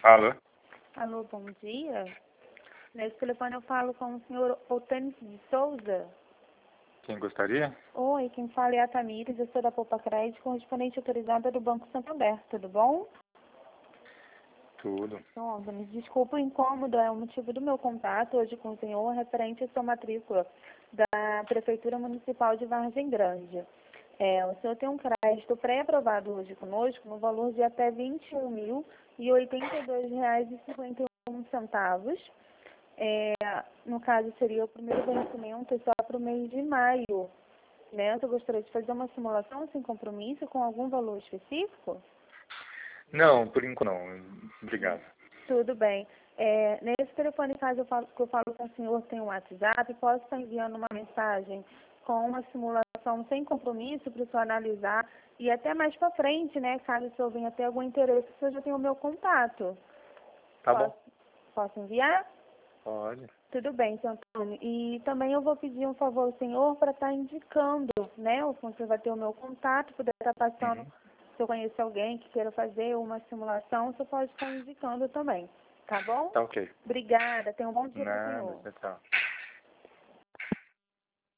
Alô? Alô, bom dia. Nesse telefone eu falo com o senhor Otânis de Souza. Quem gostaria? Oi, quem fala é a Tamires, eu sou da Poupa Crédito, correspondente autorizada do Banco Santander, tudo bom? Tudo. Pronto, me desculpa o incômodo, é o motivo do meu contato hoje com o senhor referente à sua matrícula da Prefeitura Municipal de Vargem Grande. O senhor tem um crédito pré-aprovado hoje conosco no valor de até R$ 21.082,51. No caso, seria o primeiro vencimento só para o mês de maio. Né? Eu gostaria de fazer uma simulação sem compromisso com algum valor específico? Não, por enquanto não. Obrigado. Tudo bem. Nesse telefone, caso eu falo com o senhor, tem um WhatsApp, posso estar enviando uma mensagem com uma simulação sem compromisso para o senhor analisar e até mais para frente, né? Caso o senhor venha ter algum interesse, o senhor já tem o meu contato. Tá bom. Posso enviar? Pode. Tudo bem, seu Antônio. E também eu vou pedir um favor ao senhor para estar indicando, né? O senhor vai ter o meu contato, puder estar passando, se eu conhecer alguém que queira fazer uma simulação, você pode estar indicando também, tá bom? Tá ok. Obrigada, tenha um bom dia para o Nada, senhor. tchau.